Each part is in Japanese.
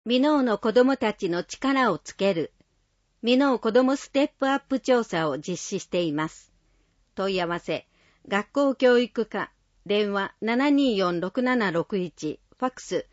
箕面の子どもたちの力をつける。箕面子どもステップアップ調査を実施しています。問い合わせ、学校教育課、電話 724-6761、ファックス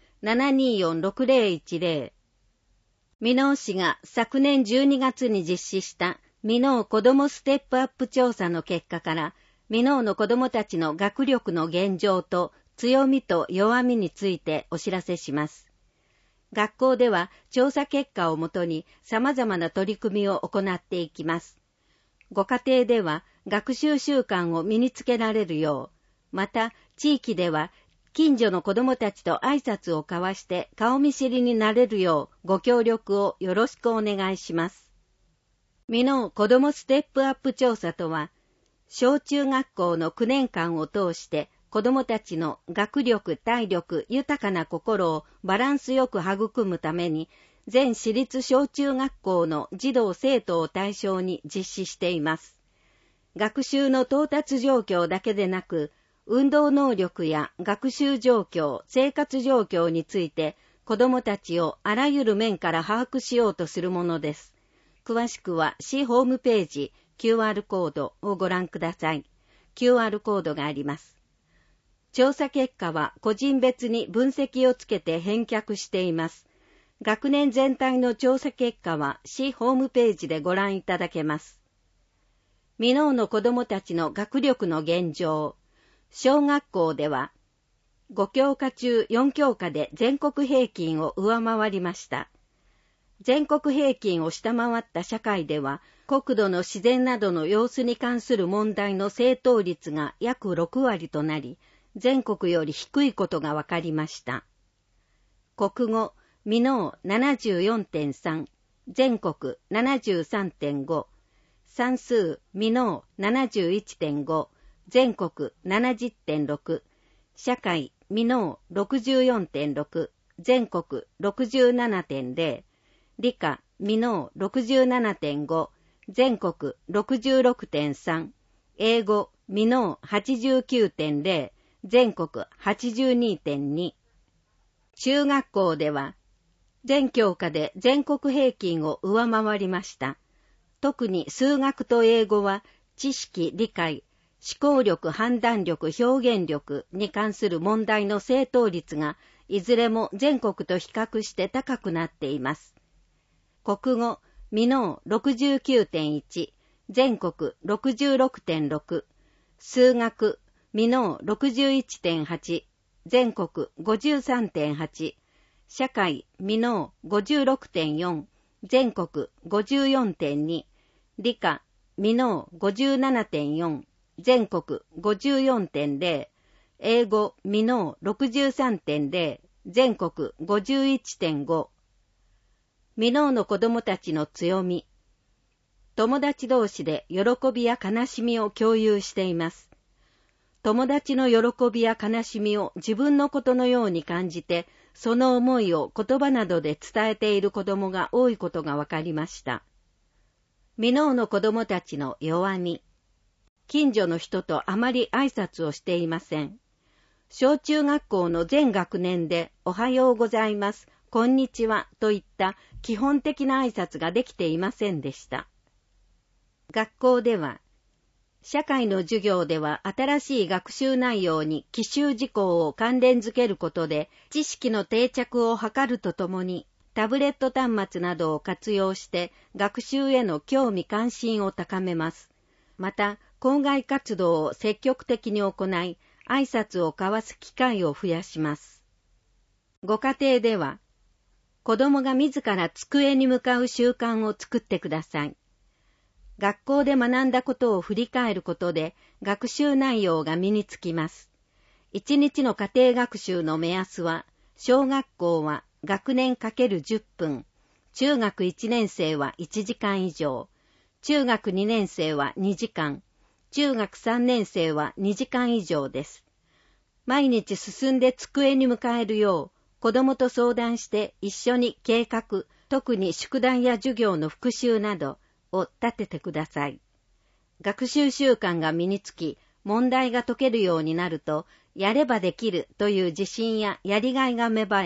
724-6010。箕面市が昨年12月に実施した箕面子どもステップアップ調査の結果から、箕面の子どもたちの学力の現状と強みと弱みについてお知らせします。学校では調査結果をもとに様々な取り組みを行っていきます。ご家庭では学習習慣を身につけられるよう、また地域では近所の子どもたちと挨拶を交わして顔見知りになれるようご協力をよろしくお願いします。箕面子どもステップアップ調査とは、小中学校の9年間を通して子どもたちの学力、体力、豊かな心をバランスよく育むために、全私立小中学校の児童生徒を対象に実施しています。学習の到達状況だけでなく、運動能力や学習状況、生活状況について、子どもたちをあらゆる面から把握しようとするものです。詳しくは市ホームページ、QR コードをご覧ください。QR コードがあります。調査結果は個人別に分析をつけて返却しています。学年全体の調査結果は市ホームページでご覧いただけます。箕面の子どもたちの学力の現状。小学校では5教科中4教科で全国平均を上回りました。全国平均を下回った社会では、国土の自然などの様子に関する問題の正答率が約6割となり、全国より低いことが分かりました。国語、箕面 74.3、全国 73.5、算数、箕面 71.5、全国 70.6、社会、箕面 64.6、全国 67.0、理科、箕面 67.5、全国 66.3、英語、箕面 89.0、全国 82.2。中学校では、全教科で全国平均を上回りました。特に数学と英語は、知識、理解、思考力、判断力、表現力に関する問題の正答率が、いずれも全国と比較して高くなっています。国語、箕面 69.1、全国 66.6、数学、箕面 61.8、全国 53.8、社会、箕面 56.4、全国 54.2、理科、箕面 57.4、全国 54.0、英語、箕面 63.0、全国 51.5。箕面の子どもたちの強み。友達同士で喜びや悲しみを共有しています。友達の喜びや悲しみを自分のことのように感じて、その思いを言葉などで伝えている子供が多いことが分かりました。箕面の子供たちの弱み。近所の人とあまり挨拶をしていません。小中学校の全学年でおはようございます、こんにちはといった基本的な挨拶ができていませんでした。学校では、社会の授業では新しい学習内容に規習事項を関連づけることで知識の定着を図るとともに、タブレット端末などを活用して学習への興味関心を高めます。また、校外活動を積極的に行い、挨拶を交わす機会を増やします。ご家庭では、子供が自ら机に向かう習慣を作ってください。学校で学んだことを振り返ることで学習内容が身につきます。1日の家庭学習の目安は、小学校は学年×10分、中学1年生は1時間以上、中学2年生は2時間、中学3年生は2時間以上です。毎日進んで机に向かえるよう、子供と相談して一緒に計画、特に宿題や授業の復習などを立ててください。学習習慣が身につき、問題が解けるようになると、やればできるという自信ややりがいが芽生え、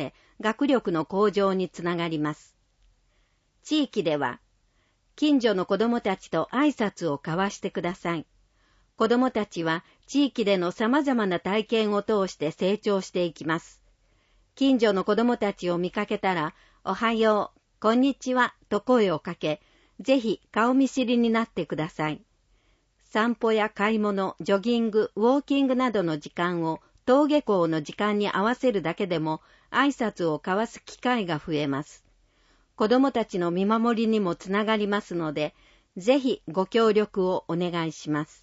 学力の向上につながります。地域では、近所の子供たちと挨拶を交わしてください。子供たちは地域での様々な体験を通して成長していきます。近所の子供たちを見かけたら、おはよう、こんにちはと声をかけ、ぜひ顔見知りになってください。散歩や買い物、ジョギング、ウォーキングなどの時間を登下校の時間に合わせるだけでも挨拶を交わす機会が増えます。子供たちの見守りにもつながりますので、ぜひご協力をお願いします。